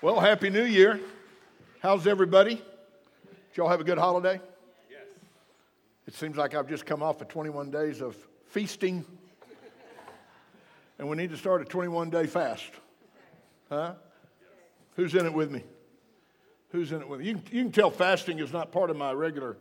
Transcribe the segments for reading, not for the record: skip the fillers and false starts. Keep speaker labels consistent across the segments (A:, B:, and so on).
A: Well, Happy New Year. How's everybody? Did y'all have a good holiday?
B: Yes.
A: It seems like I've just come off of 21 days of feasting, and we need to start a 21-day fast. Huh? Who's in it with me? Who's in it with me? You can tell fasting is not part of my regular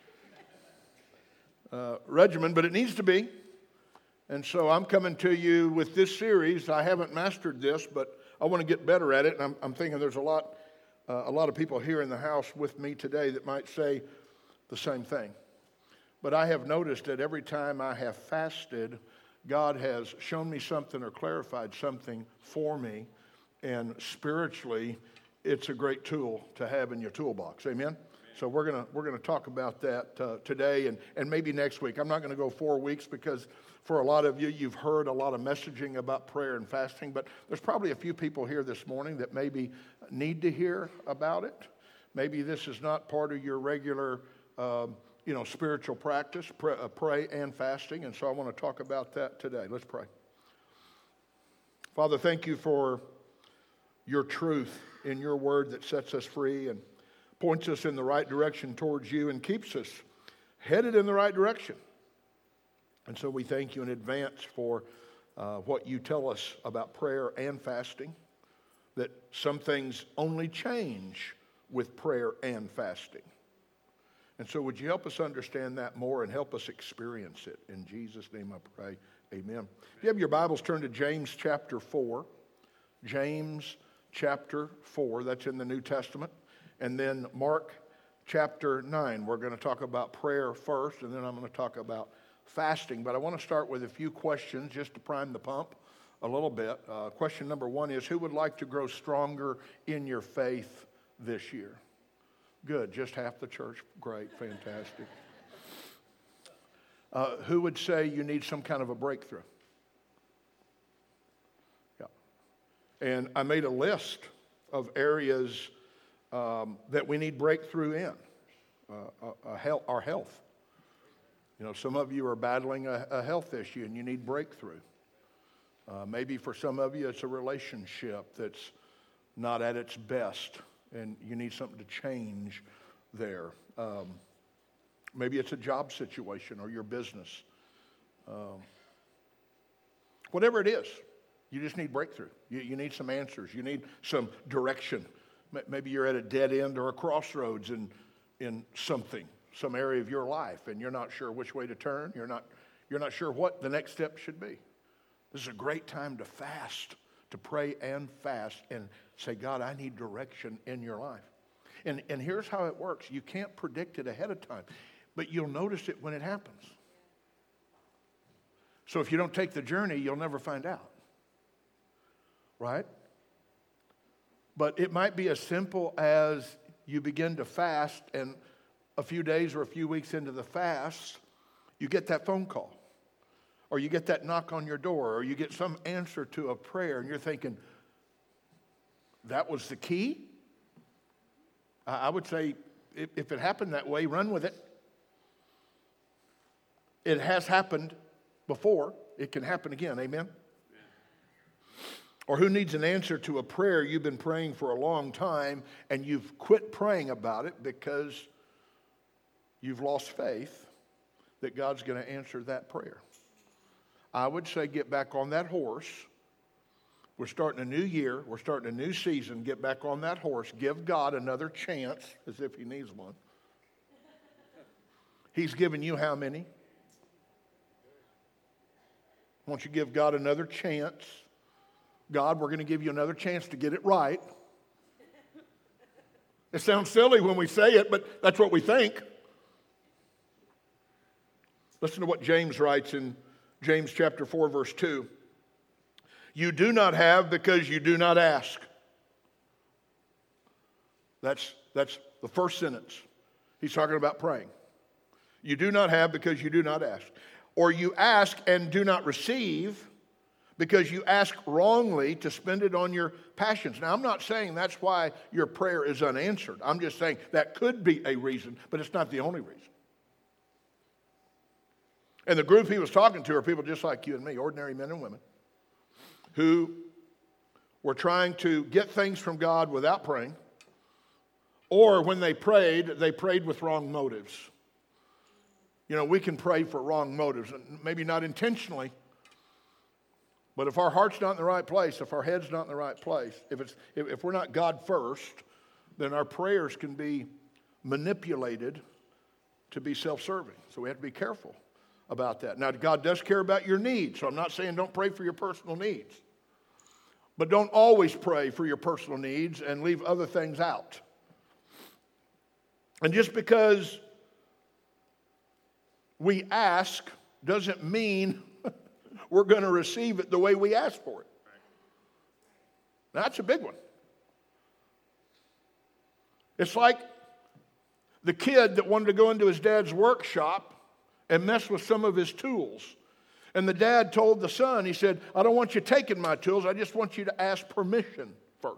A: regimen, but it needs to be. And so I'm coming to you with this series. I haven't mastered this, but I want to get better at it. And I'm thinking there's a lot of people here in the house with me today that might say the same thing. But I have noticed that every time I have fasted, God has shown me something or clarified something for me. And spiritually, it's a great tool to have in your toolbox. Amen? So we're gonna talk about that today and maybe next week. I'm not going to go 4 weeks because for a lot of you, you've heard a lot of messaging about prayer and fasting, but there's probably a few people here this morning that maybe need to hear about it. Maybe this is not part of your regular, spiritual practice, pray and fasting, and so I want to talk about that today. Let's pray. Father, thank you for your truth in your word that sets us free and points us in the right direction towards you and keeps us headed in the right direction. And so we thank you in advance for what you tell us about prayer and fasting, that some things only change with prayer and fasting. And so would you help us understand that more and help us experience it? In Jesus' name I pray, amen. If you have your Bibles, turn to James chapter 4. James chapter 4, that's in the New Testament. And then Mark chapter 9. We're going to talk about prayer first, and then I'm going to talk about fasting. But I want to start with a few questions just to prime the pump a little bit. Question number one is, who would like to grow stronger in your faith this year? Good, just half the church. Great, fantastic. Who would say you need some kind of a breakthrough? Yeah. And I made a list of areas that we need breakthrough in. Our health. You know, some of you are battling a health issue and you need breakthrough. Maybe for some of you it's a relationship that's not at its best and you need something to change there. Maybe it's a job situation or your business. Whatever it is, you just need breakthrough. You need some answers. You need some direction. Maybe you're at a dead end or a crossroads in something. Some area of your life, and you're not sure which way to turn. You're not sure what the next step should be. This is a great time to fast, to pray and fast, and say, God, I need direction in your life. And here's how it works. You can't predict it ahead of time, but you'll notice it when it happens. So if you don't take the journey, you'll never find out. Right? But it might be as simple as you begin to fast, and a few days or a few weeks into the fast, you get that phone call, or you get that knock on your door, or you get some answer to a prayer, and you're thinking, that was the key? I would say, if it happened that way, run with it. It has happened before. It can happen again, amen? Or who needs an answer to a prayer you've been praying for a long time, and you've quit praying about it because you've lost faith that God's going to answer that prayer? I would say get back on that horse. We're starting a new year. We're starting a new season. Get back on that horse. Give God another chance, as if he needs one. He's given you how many? Won't you give God another chance? God, we're going to give you another chance to get it right. It sounds silly when we say it, but that's what we think. Listen to what James writes in James chapter 4, verse 2. You do not have because you do not ask. That's the first sentence. He's talking about praying. You do not have because you do not ask. Or you ask and do not receive because you ask wrongly to spend it on your passions. Now, I'm not saying that's why your prayer is unanswered. I'm just saying that could be a reason, but it's not the only reason. And the group he was talking to are people just like you and me, ordinary men and women, who were trying to get things from God without praying, or when they prayed with wrong motives. You know, we can pray for wrong motives, maybe not intentionally, but if our heart's not in the right place, if our head's not in the right place, if we're not God first, then our prayers can be manipulated to be self-serving. So we have to be careful about that. Now, God does care about your needs, so I'm not saying don't pray for your personal needs. But don't always pray for your personal needs and leave other things out. And just because we ask doesn't mean we're going to receive it the way we ask for it. Now, that's a big one. It's like the kid that wanted to go into his dad's workshop and mess with some of his tools. And the dad told the son, he said, I don't want you taking my tools, I just want you to ask permission first.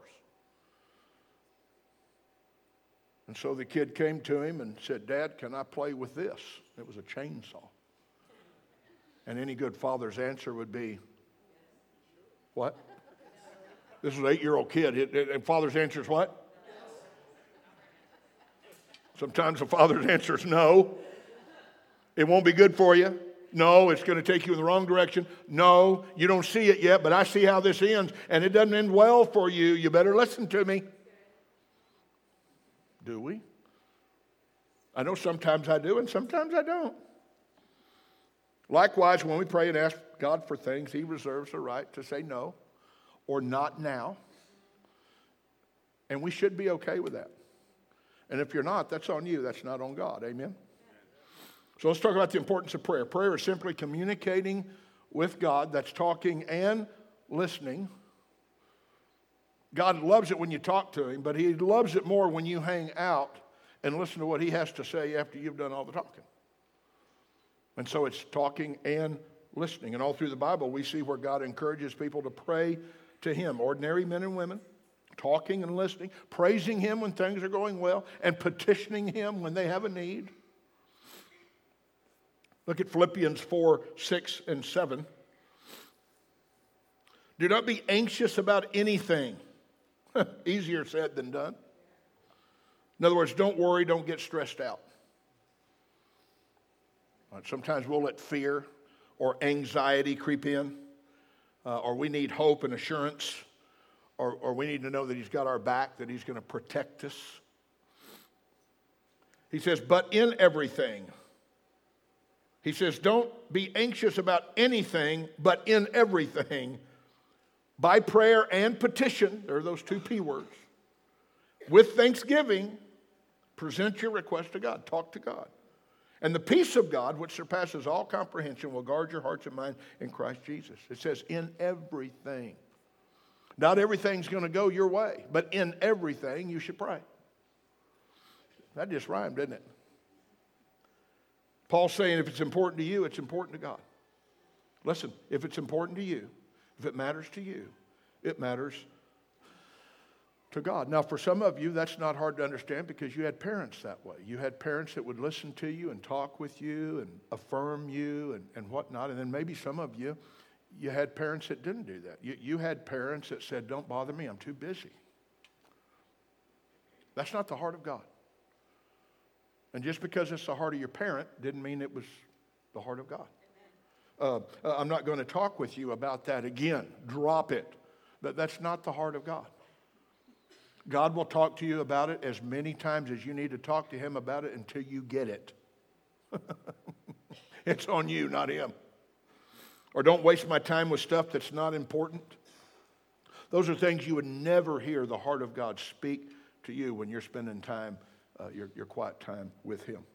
A: And so the kid came to him and said, Dad, can I play with this? It was a chainsaw. And any good father's answer would be, what? This was an 8-year-old kid. And father's answer is what? Sometimes the father's answer is no. It won't be good for you. No, it's going to take you in the wrong direction. No, you don't see it yet, but I see how this ends, and it doesn't end well for you. You better listen to me. Do we? I know sometimes I do, and sometimes I don't. Likewise, when we pray and ask God for things, He reserves the right to say no or not now. And we should be okay with that. And if you're not, that's on you. That's not on God. Amen? So let's talk about the importance of prayer. Prayer is simply communicating with God. That's talking and listening. God loves it when you talk to Him, but He loves it more when you hang out and listen to what He has to say after you've done all the talking. And so it's talking and listening. And all through the Bible, we see where God encourages people to pray to Him. Ordinary men and women, talking and listening, praising Him when things are going well, and petitioning Him when they have a need. Look at Philippians 4, 6, and 7. Do not be anxious about anything. Easier said than done. In other words, don't worry, don't get stressed out. Sometimes we'll let fear or anxiety creep in, or we need hope and assurance, or we need to know that He's got our back, that He's going to protect us. He says, but in everything. He says, don't be anxious about anything, but in everything, by prayer and petition, there are those two P words, with thanksgiving, present your request to God, talk to God. And the peace of God, which surpasses all comprehension, will guard your hearts and minds in Christ Jesus. It says, in everything. Not everything's going to go your way, but in everything you should pray. That just rhymed, didn't it? Paul's saying if it's important to you, it's important to God. Listen, if it's important to you, if it matters to you, it matters to God. Now, for some of you, that's not hard to understand because you had parents that way. You had parents that would listen to you and talk with you and affirm you and whatnot. And then maybe some of you, you had parents that didn't do that. You had parents that said, don't bother me, I'm too busy. That's not the heart of God. And just because it's the heart of your parent didn't mean it was the heart of God. I'm not going to talk with you about that again. Drop it. That's not the heart of God. God will talk to you about it as many times as you need to talk to Him about it until you get it. It's on you, not Him. Or don't waste my time with stuff that's not important. Those are things you would never hear the heart of God speak to you when you're spending time, your quiet time with Him.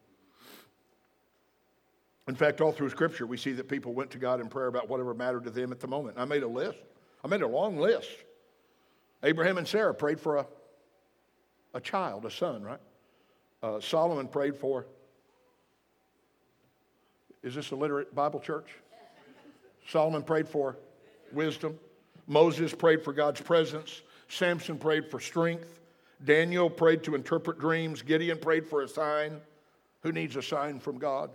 A: In fact, all through Scripture, we see that people went to God in prayer about whatever mattered to them at the moment. I made a list. I made a long list. Abraham and Sarah prayed for a child, a son, right? Solomon prayed for, is this a literate Bible church? Solomon prayed for wisdom. Moses prayed for God's presence. Samson prayed for strength. Daniel prayed to interpret dreams. Gideon prayed for a sign. Who needs a sign from God?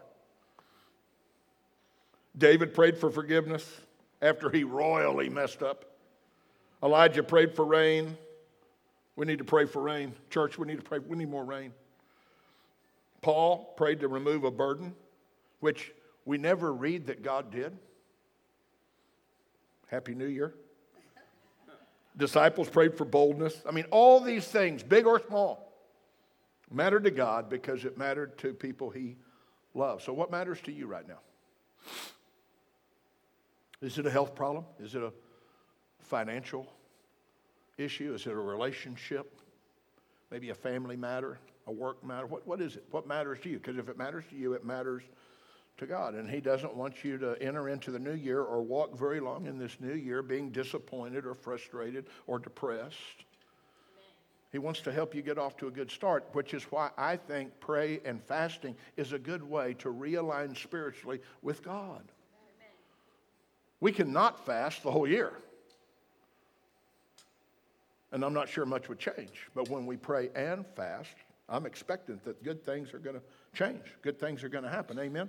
A: David prayed for forgiveness after he royally messed up. Elijah prayed for rain. We need to pray for rain. Church, we need to pray. We need more rain. Paul prayed to remove a burden, which we never read that God did. Happy New Year. Disciples prayed for boldness. I mean, all these things, big or small, mattered to God because it mattered to people he loved. So what matters to you right now? Is it a health problem? Is it a financial issue? Is it a relationship? Maybe a family matter, a work matter? What is it? What matters to you? Because if it matters to you, it matters to God. And he doesn't want you to enter into the new year or walk very long in this new year being disappointed or frustrated or depressed. He wants to help you get off to a good start, which is why I think prayer and fasting is a good way to realign spiritually with God. We cannot fast the whole year. And I'm not sure much would change. But when we pray and fast, I'm expectant that good things are going to change. Good things are going to happen. Amen?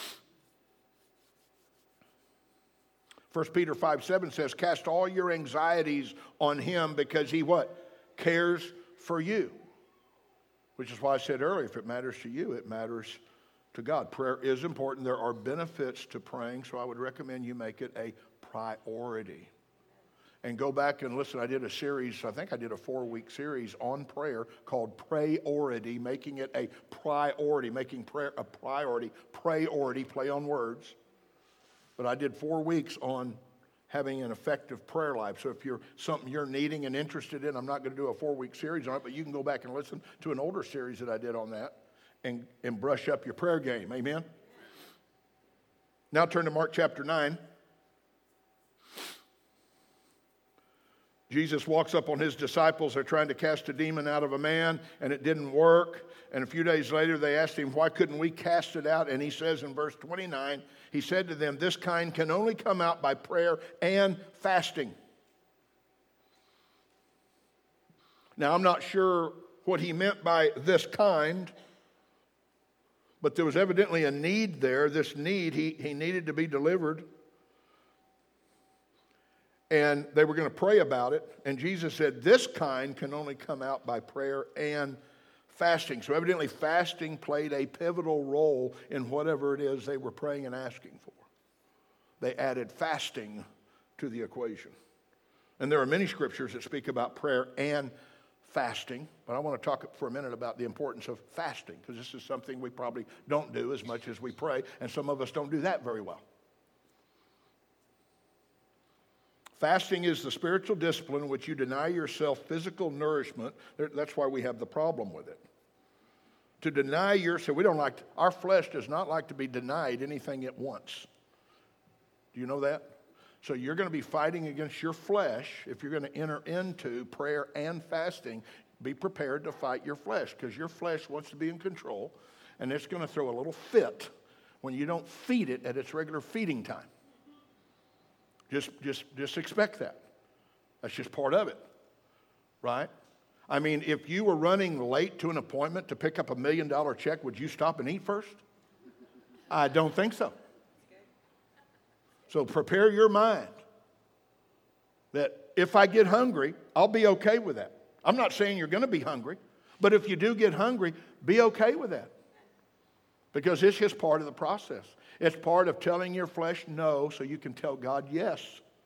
A: 1 Peter 5:7 says, cast all your anxieties on him because he what? Cares for you. Which is why I said earlier, if it matters to you, it matters to God. Prayer is important. There are benefits to praying, so I would recommend you make it a priority. And go back and listen. I did a series, I think I did a 4-week series on prayer called Prayority, making it a priority, making prayer a priority. Priority, play on words. But I did 4 weeks on having an effective prayer life. So if you're something you're needing and interested in, I'm not going to do a 4-week series on it, but you can go back and listen to an older series that I did on that and brush up your prayer game. Amen? Now turn to Mark chapter 9. Jesus walks up on his disciples. They're trying to cast a demon out of a man, and it didn't work. And a few days later, they asked him, why couldn't we cast it out? And he says in verse 29, he said to them, this kind can only come out by prayer and fasting. Now, I'm not sure what he meant by this kind, but there was evidently a need there. This need, he needed to be delivered. And they were going to pray about it. And Jesus said, this kind can only come out by prayer and fasting. So evidently fasting played a pivotal role in whatever it is they were praying and asking for. They added fasting to the equation. And there are many scriptures that speak about prayer and fasting. But I want to talk for a minute about the importance of fasting, because this is something we probably don't do as much as we pray. And some of us don't do that very well. Fasting is the spiritual discipline in which you deny yourself physical nourishment. That's why we have the problem with it. To deny yourself, our flesh does not like to be denied anything it wants. Do you know that? So you're going to be fighting against your flesh if you're going to enter into prayer and fasting. Be prepared to fight your flesh, because your flesh wants to be in control, and it's going to throw a little fit when you don't feed it at its regular feeding time. Just expect that. That's just part of it, right? I mean, if you were running late to an appointment to pick up $1 million check, would you stop and eat first? I don't think so. So prepare your mind that if I get hungry, I'll be okay with that. I'm not saying you're going to be hungry, but if you do get hungry, be okay with that. Because it's just part of the process. It's part of telling your flesh no so you can tell God yes.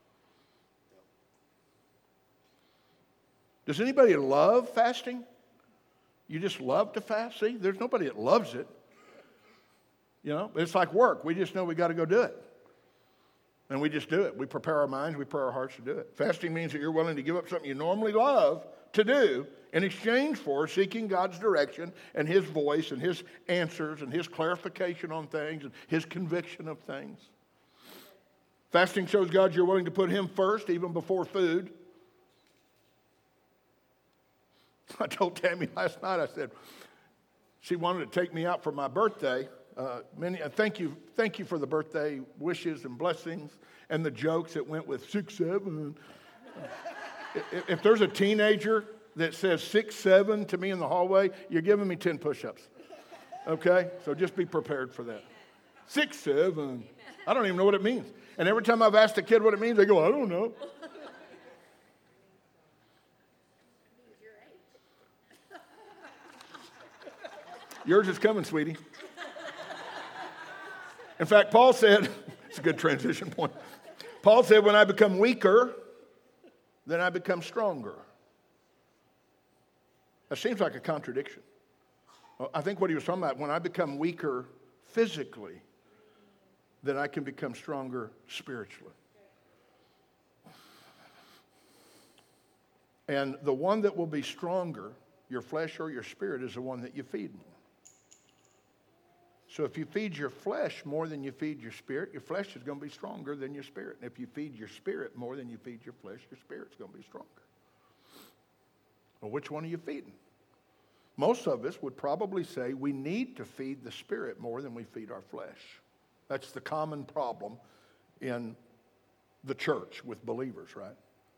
A: Does anybody love fasting? You just love to fast? See, there's nobody that loves it. You know, it's like work. We just know we got to go do it. And we just do it. We prepare our minds, we prepare our hearts to do it. Fasting means that you're willing to give up something you normally love to do in exchange for seeking God's direction and his voice and his answers and his clarification on things and his conviction of things. Fasting shows God you're willing to put him first, even before food. I told Tammy last night, I said, she wanted to take me out for my birthday. Thank you for the birthday wishes and blessings and the jokes that went with 6'7". If there's a teenager that says 6'7" to me in the hallway, you're giving me 10 push-ups. Okay? So just be prepared for that. 6'7". I don't even know what it means. And every time I've asked a kid what it means, they go, I don't know. Yours is coming, sweetie. In fact, Paul said, it's a good transition point. Paul said, when I become weaker, then I become stronger. That seems like a contradiction. Well, I think what he was talking about, when I become weaker physically, then I can become stronger spiritually. And the one that will be stronger, your flesh or your spirit, is the one that you feed more. So if you feed your flesh more than you feed your flesh is going to be stronger than your spirit. And if you feed your spirit more than you feed your flesh, your spirit's going to be stronger. Well, which one are you feeding? Most of us would probably say we need to feed the spirit more than we feed our flesh. That's the common problem in the church with believers, right?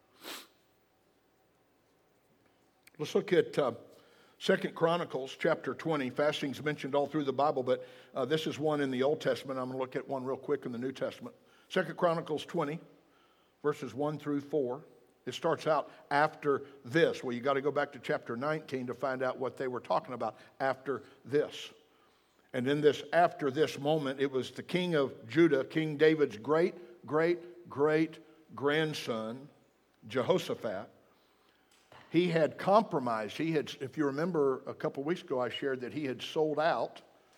A: Let's look at 2 Chronicles chapter 20. Fasting's mentioned all through the Bible, but this is one in the Old Testament. I'm going to look at one real quick in the New Testament. 2 Chronicles 20, verses 1 through 4. It starts out after this. Well, you got to go back to chapter 19 to find out what they were talking about after this. And in this after this moment, it was the king of Judah, King David's great grandson, Jehoshaphat. He had compromised. If you remember a couple weeks ago, I shared that he had sold out.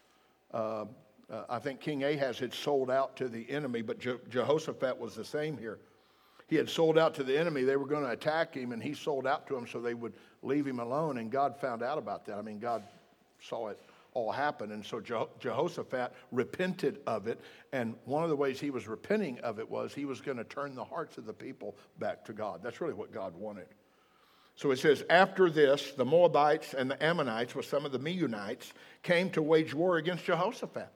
A: I think King Ahaz had sold out to the enemy, but Jehoshaphat was the same here. He had sold out to the enemy. They were going to attack him, and he sold out to them so they would leave him alone, and God found out about that. I mean, God saw it all happen, and so Jehoshaphat repented of it, and one of the ways he was repenting of it was he was going to turn the hearts of the people back to God. That's really what God wanted. So it says, after this, the Moabites and the Ammonites with some of the Meunites came to wage war against Jehoshaphat.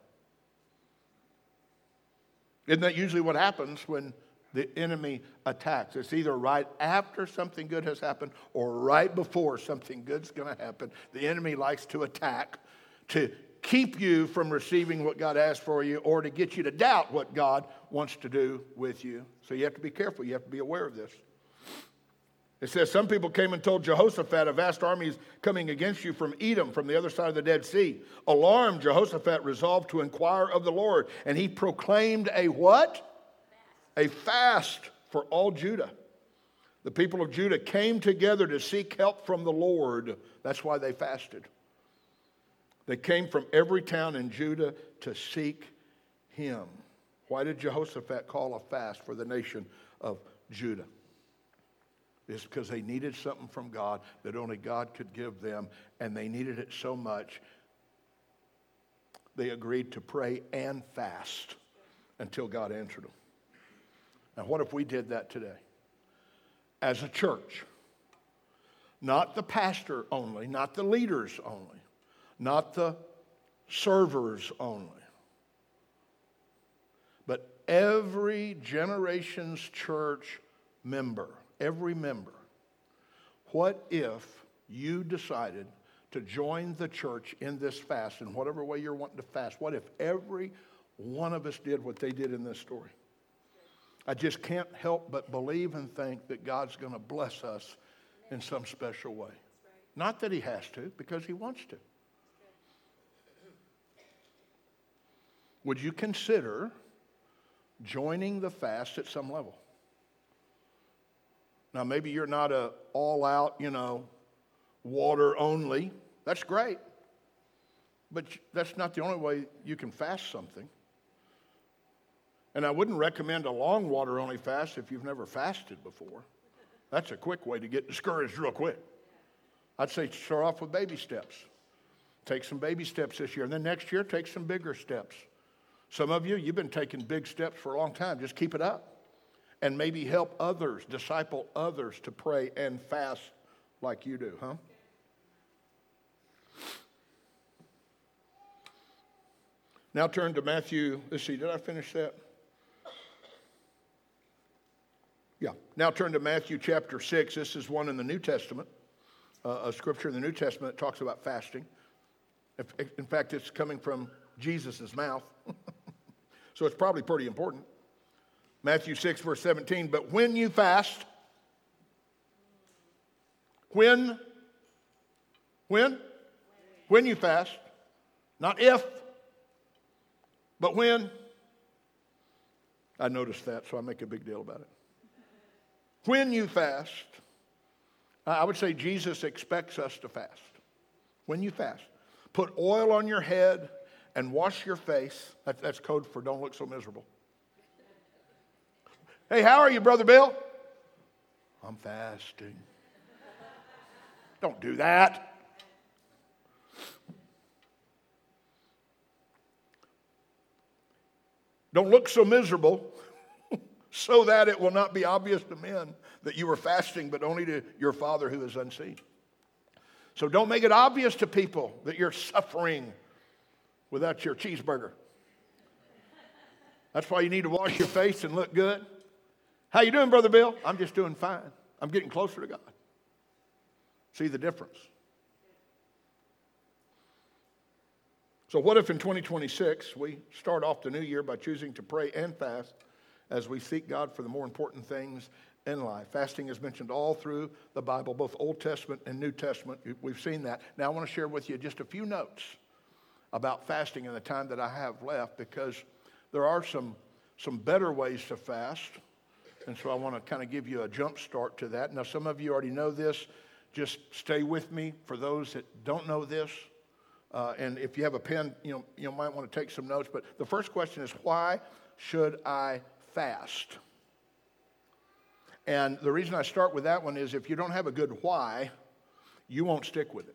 A: Isn't that usually what happens when the enemy attacks? It's either right after something good has happened or right before something good's going to happen. The enemy likes to attack to keep you from receiving what God asked for you or to get you to doubt what God wants to do with you. So you have to be careful. You have to be aware of this. It says, some people came and told Jehoshaphat, a vast army is coming against you from Edom, from the other side of the Dead Sea. Alarmed, Jehoshaphat resolved to inquire of the Lord. And he proclaimed a what? A fast for all Judah. The people of Judah came together to seek help from the Lord. That's why they fasted. They came from every town in Judah to seek him. Why did Jehoshaphat call a fast for the nation of Judah? It's because they needed something from God that only God could give them, and they needed it so much, they agreed to pray and fast until God answered them. Now, what if we did that today? As a church, not the pastor only, not the leaders only, not the servers only, but every generation's church member. Every member. What if you decided to join the church in this fast in whatever way you're wanting to fast? What if every one of us did what they did in this story? I just can't help but believe and think that God's going to bless us in some special way. Not that he has to, because he wants to. Would you consider joining the fast at some level? Now, maybe you're not a all-out, water only. That's great. But that's not the only way you can fast something. And I wouldn't recommend a long water-only fast if you've never fasted before. That's a quick way to get discouraged real quick. I'd say start off with baby steps. Take some baby steps this year. And then next year, take some bigger steps. Some of you, you've been taking big steps for a long time. Just keep it up. And maybe help others, disciple others to pray and fast like you do, huh? Now turn to Matthew. Let's see, did I finish that? Yeah. Now turn to Matthew chapter 6. This is one in the New Testament, a scripture in the New Testament that talks about fasting. In fact, it's coming from Jesus' mouth. So it's probably pretty important. Matthew 6, verse 17, but when you fast, when you fast, Not if, but when. I noticed that, so I make a big deal about it. When you fast, I would say Jesus expects us to fast. When you fast, put oil on your head and wash your face. That's code for don't look so miserable. Hey, how are you, Brother Bill? I'm fasting. Don't do that. Don't look so miserable so that it will not be obvious to men that you are fasting, but only to your Father who is unseen. So don't make it obvious to people that you're suffering without your cheeseburger. That's why you need to wash your face and look good. How you doing, Brother Bill? I'm just doing fine. I'm getting closer to God. See the difference? So what if in 2026 we start off the new year by choosing to pray and fast as we seek God for the more important things in life? Fasting is mentioned all through the Bible, both Old Testament and New Testament. We've seen that. Now I want to share with you just a few notes about fasting in the time that I have left, because there are some better ways to fast. And so I want to kind of give you a jump start to that. Now some of you already know this. Just stay with me for those that don't know this. And if you have a pen, you might want to take some notes. But the first question is, why should I fast? And the reason I start with that one is if you don't have a good why, you won't stick with it.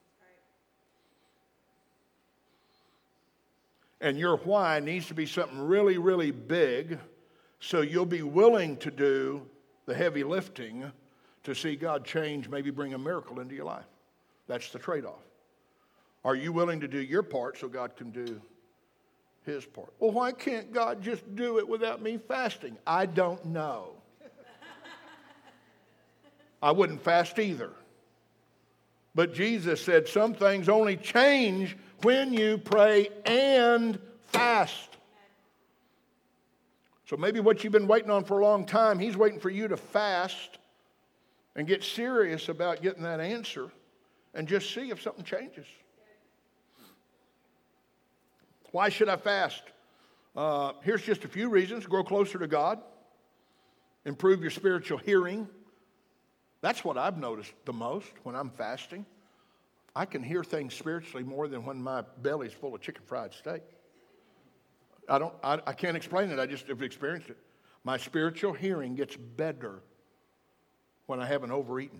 A: And your why needs to be something really, really big, so you'll be willing to do the heavy lifting to see God change, maybe bring a miracle into your life. That's the trade-off. Are you willing to do your part so God can do his part? Well, why can't God just do it without me fasting? I don't know. I wouldn't fast either. But Jesus said some things only change when you pray and fast. So maybe what you've been waiting on for a long time, he's waiting for you to fast and get serious about getting that answer and just see if something changes. Why should I fast? Here's just a few reasons. Grow closer to God. Improve your spiritual hearing. That's what I've noticed the most when I'm fasting. I can hear things spiritually more than when my belly's full of chicken fried steak. I can't explain it. I just have experienced it. My spiritual hearing gets better when I haven't overeaten.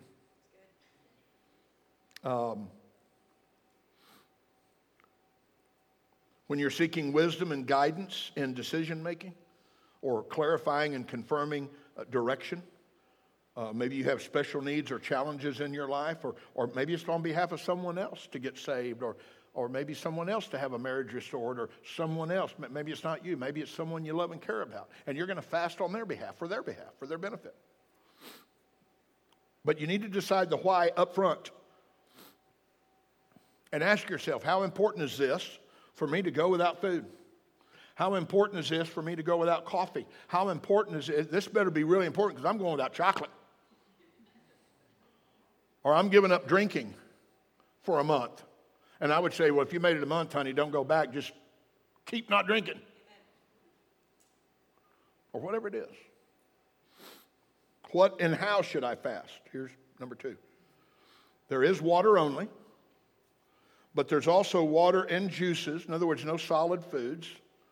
A: When you're seeking wisdom and guidance in decision making, or clarifying and confirming direction. Maybe you have special needs or challenges in your life, or maybe it's on behalf of someone else to get saved, or maybe someone else to have a marriage restored, or someone else. Maybe it's not you. Maybe it's someone you love and care about. And you're going to fast on their behalf, for their benefit. But you need to decide the why up front. And ask yourself, how important is this for me to go without food? How important is this for me to go without coffee? How important is it? This better be really important because I'm going without chocolate. Or I'm giving up drinking for a month. And I would say, well, if you made it a month, honey, don't go back. Just keep not drinking. Or whatever it is. What and how should I fast? Here's number 2. There is water only. But there's also water and juices. In other words, no solid foods.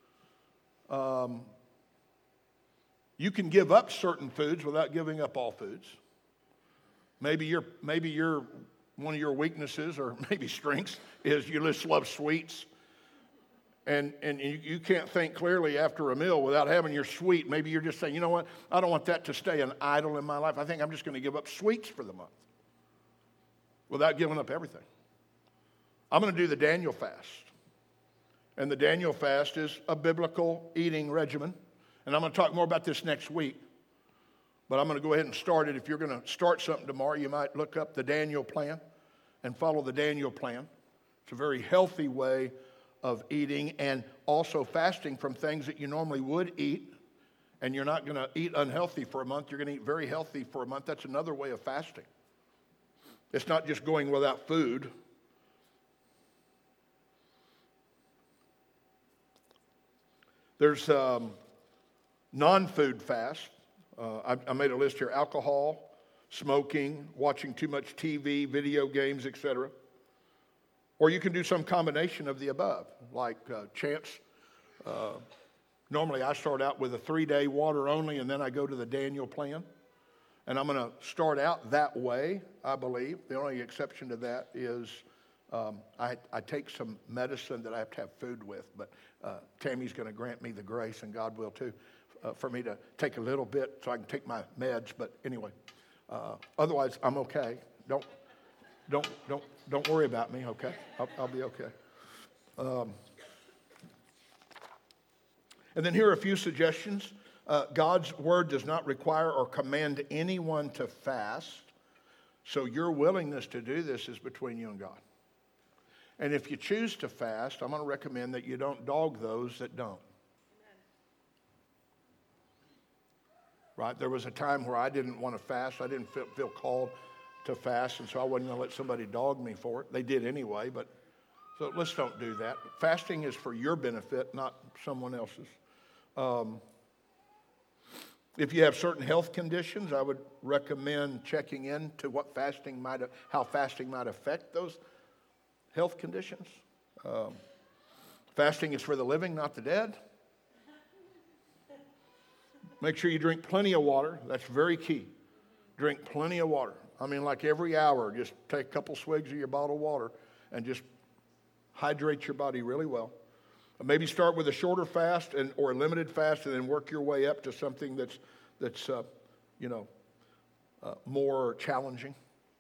A: You can give up certain foods without giving up all foods. Maybe one of your weaknesses, or maybe strengths, is you just love sweets. And you can't think clearly after a meal without having your sweet. Maybe you're just saying, you know what, I don't want that to stay an idol in my life. I think I'm just going to give up sweets for the month without giving up everything. I'm going to do the Daniel fast. And the Daniel fast is a biblical eating regimen. And I'm going to talk more about this next week. But I'm going to go ahead and start it. If you're going to start something tomorrow, you might look up the Daniel plan and follow the Daniel plan. It's a very healthy way of eating and also fasting from things that you normally would eat. And you're not going to eat unhealthy for a month. You're going to eat very healthy for a month. That's another way of fasting. It's not just going without food. There's non-food fast. I made a list here: alcohol, smoking, watching too much TV, video games, etc. Or you can do some combination of the above, like Chance. Normally I start out with a 3-day water only, and then I go to the Daniel plan. And I'm going to start out that way, I believe. The only exception to that is I take some medicine that I have to have food with, but Tammy's going to grant me the grace, and God will too, for me to take a little bit so I can take my meds. But anyway, otherwise I'm okay. Don't worry about me. Okay, I'll be okay. And then here are a few suggestions. God's word does not require or command anyone to fast, so your willingness to do this is between you and God. And if you choose to fast, I'm going to recommend that you don't dog those that don't. Right? There was a time where I didn't want to fast. I didn't feel called to fast, and so I wasn't going to let somebody dog me for it. They did anyway, but so let's don't do that. Fasting is for your benefit, not someone else's. If you have certain health conditions, I would recommend checking into how fasting might affect those health conditions. Fasting is for the living, not the dead. Make sure you drink plenty of water. That's very key. Drink plenty of water. I mean, like every hour, just take a couple swigs of your bottled water and just hydrate your body really well. Maybe start with a shorter fast or a limited fast, and then work your way up to something that's more challenging.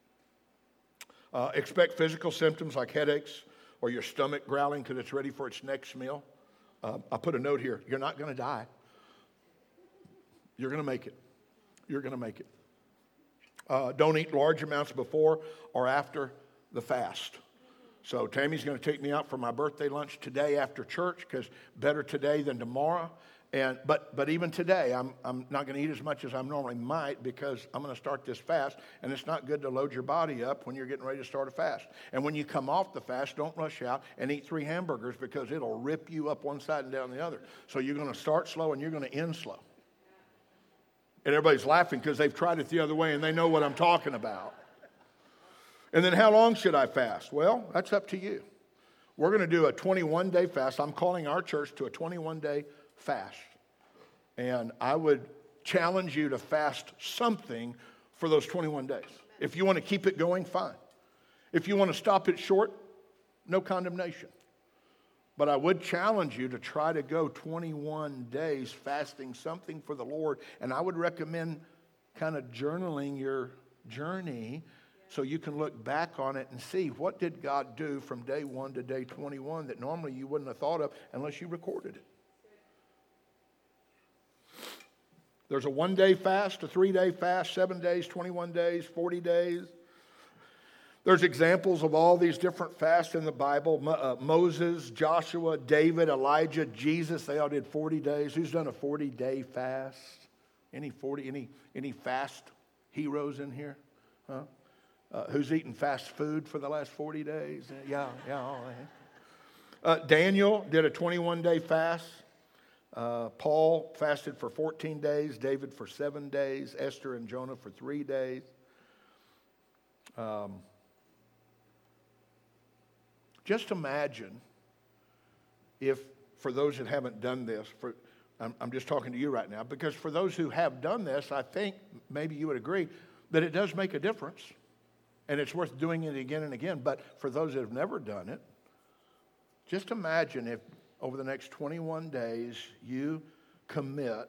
A: Expect physical symptoms like headaches or your stomach growling because it's ready for its next meal. I put a note here: you're not going to die. You're going to make it. You're going to make it. Don't eat large amounts before or after the fast. So Tammy's going to take me out for my birthday lunch today after church, because better today than tomorrow. But even today, I'm not going to eat as much as I normally might, because I'm going to start this fast, and it's not good to load your body up when you're getting ready to start a fast. And when you come off the fast, don't rush out and eat 3 hamburgers, because it'll rip you up one side and down the other. So you're going to start slow and you're going to end slow. And everybody's laughing because they've tried it the other way and they know what I'm talking about. And then how long should I fast? Well, that's up to you. We're going to do a 21-day fast. I'm calling our church to a 21-day fast. And I would challenge you to fast something for those 21 days. If you want to keep it going, fine. If you want to stop it short, no condemnation. But I would challenge you to try to go 21 days fasting something for the Lord. And I would recommend kind of journaling your journey, so you can look back on it and see, what did God do from day 1 to day 21 that normally you wouldn't have thought of unless you recorded it. There's a 1-day fast, a 3-day fast, 7 days, 21 days, 40 days. There's examples of all these different fasts in the Bible. Moses, Joshua, David, Elijah, Jesus, they all did 40 days. Who's done a 40-day fast? Any fast heroes in here? Huh? Who's eaten fast food for the last 40 days? Yeah. Daniel did a 21-day fast. Paul fasted for 14 days. David for 7 days. Esther and Jonah for 3 days. Just imagine if, for those that haven't done this, I'm just talking to you right now, because for those who have done this, I think maybe you would agree that it does make a difference. And it's worth doing it again and again. But for those that have never done it, just imagine if over the next 21 days you commit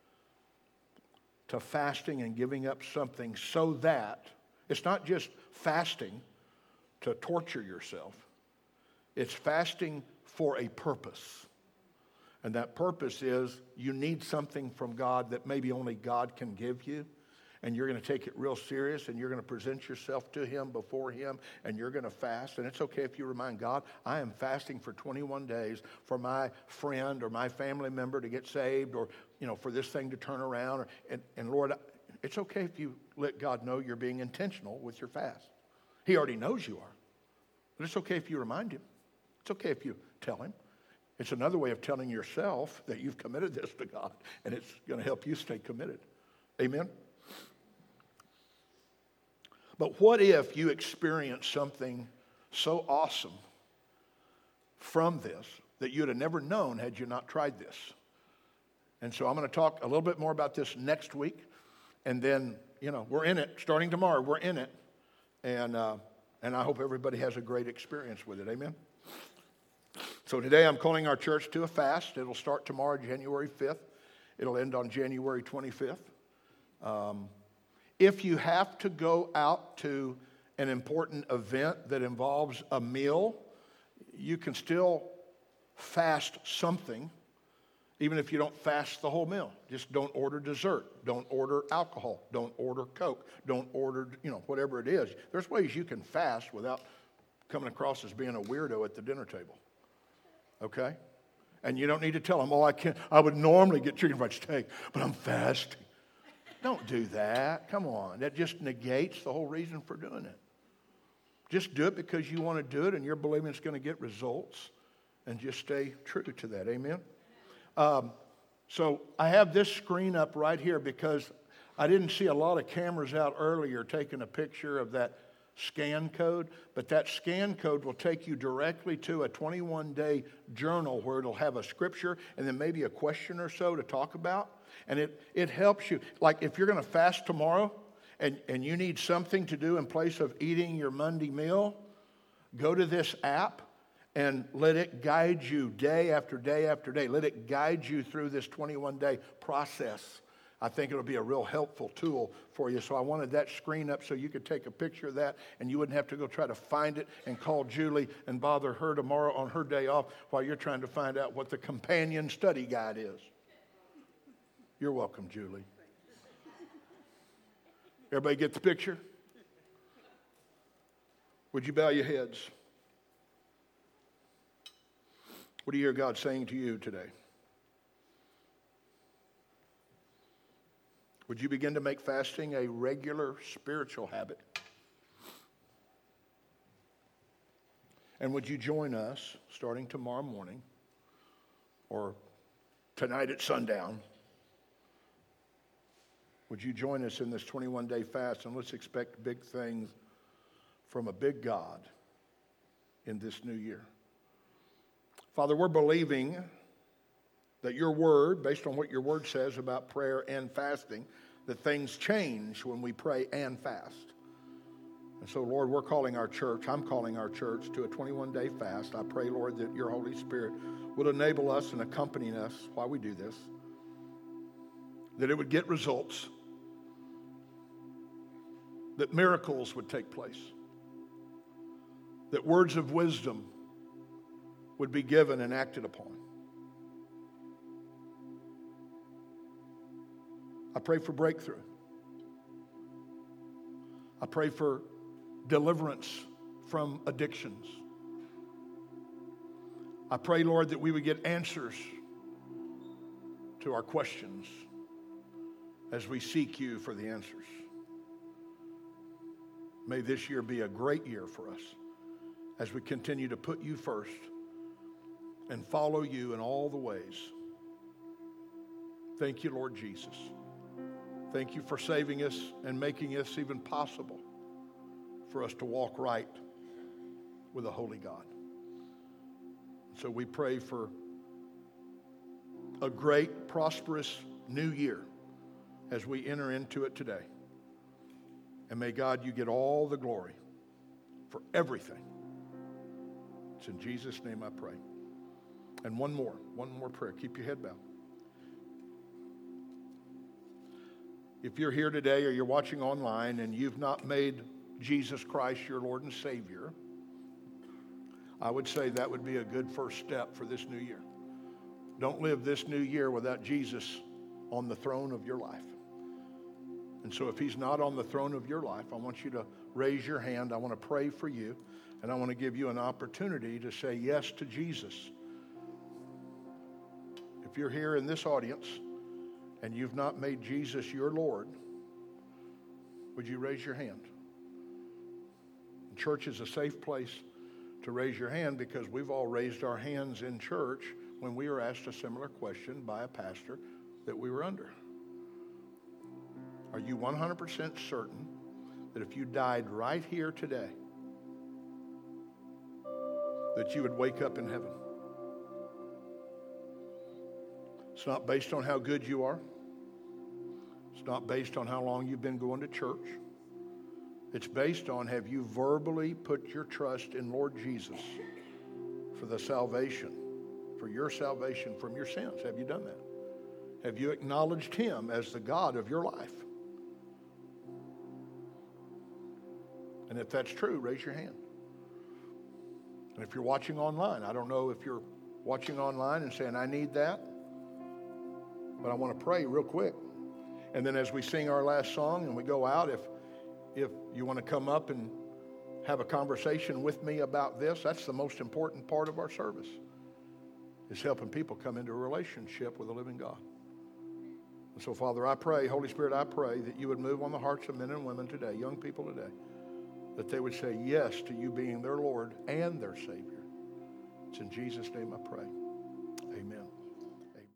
A: to fasting and giving up something, so that it's not just fasting to torture yourself. It's fasting for a purpose. And that purpose is you need something from God that maybe only God can give you. And you're going to take it real serious, and you're going to present yourself to Him, before Him, and you're going to fast. And it's okay if you remind God, I am fasting for 21 days for my friend or my family member to get saved, or for this thing to turn around. And Lord, it's okay if you let God know you're being intentional with your fast. He already knows you are. But it's okay if you remind Him. It's okay if you tell Him. It's another way of telling yourself that you've committed this to God, and it's going to help you stay committed. Amen? But what if you experience something so awesome from this that you'd have never known had you not tried this? And so I'm going to talk a little bit more about this next week. And then, we're in it. Starting tomorrow, we're in it. And I hope everybody has a great experience with it. Amen? So today I'm calling our church to a fast. It'll start tomorrow, January 5th. It'll end on January 25th. If you have to go out to an important event that involves a meal, you can still fast something, even if you don't fast the whole meal. Just don't order dessert. Don't order alcohol. Don't order Coke. Don't order, whatever it is. There's ways you can fast without coming across as being a weirdo at the dinner table. Okay? And you don't need to tell them, I would normally get chicken fried steak, but I'm fasting. Don't do that. Come on. That just negates the whole reason for doing it. Just do it because you want to do it and you're believing it's going to get results, and just stay true to that. Amen? So I have this screen up right here because I didn't see a lot of cameras out earlier taking a picture of that scan code, but that scan code will take you directly to a 21-day journal where it'll have a scripture and then maybe a question or so to talk about. And it helps you. Like if you're going to fast tomorrow and you need something to do in place of eating your Monday meal, go to this app and let it guide you day after day after day. Let it guide you through this 21-day process. I think it'll be a real helpful tool for you. So I wanted that screen up so you could take a picture of that and you wouldn't have to go try to find it and call Julie and bother her tomorrow on her day off while you're trying to find out what the companion study guide is. You're welcome, Julie. Everybody get the picture? Would you bow your heads? What do you hear God saying to you today? Would you begin to make fasting a regular spiritual habit? And would you join us starting tomorrow morning or tonight at sundown? Would you join us in this 21-day fast, and let's expect big things from a big God in this new year. Father, we're believing that your word, based on what your word says about prayer and fasting, that things change when we pray and fast. And so, Lord, I'm calling our church to a 21-day fast. I pray, Lord, that your Holy Spirit would enable us and accompany us while we do this, that it would get results, that miracles would take place, that words of wisdom would be given and acted upon. I pray for breakthrough. I pray for deliverance from addictions. I pray, Lord, that we would get answers to our questions as we seek you for the answers. May this year be a great year for us as we continue to put you first and follow you in all the ways. Thank you, Lord Jesus. Thank you for saving us and making it even possible for us to walk right with a holy God. So we pray for a great, prosperous new year as we enter into it today. And may God, you get all the glory for everything. It's in Jesus' name I pray. And one more prayer. Keep your head bowed. If you're here today or you're watching online and you've not made Jesus Christ your Lord and Savior, I would say that would be a good first step for this new year. Don't live this new year without Jesus on the throne of your life. And so if he's not on the throne of your life, I want you to raise your hand. I want to pray for you, and I want to give you an opportunity to say yes to Jesus. If you're here in this audience and you've not made Jesus your Lord, would you raise your hand? Church is a safe place to raise your hand because we've all raised our hands in church when we were asked a similar question by a pastor that we were under. Are you 100% certain that if you died right here today, that you would wake up in heaven? It's not based on how good you are. It's not based on how long you've been going to church. It's based on, have you verbally put your trust in Lord Jesus for the salvation, for your salvation from your sins? Have you done that? Have you acknowledged him as the God of your life? And if that's true, raise your hand. And if you're watching online, I don't know if you're watching online and saying, I need that, but I want to pray real quick. And then as we sing our last song and we go out, if you want to come up and have a conversation with me about this, that's the most important part of our service, is helping people come into a relationship with the living God. And so, Father, I pray, Holy Spirit, I pray that you would move on the hearts of men and women today, young people today, that they would say yes to you being their Lord and their Savior. It's in Jesus' name I pray. Amen.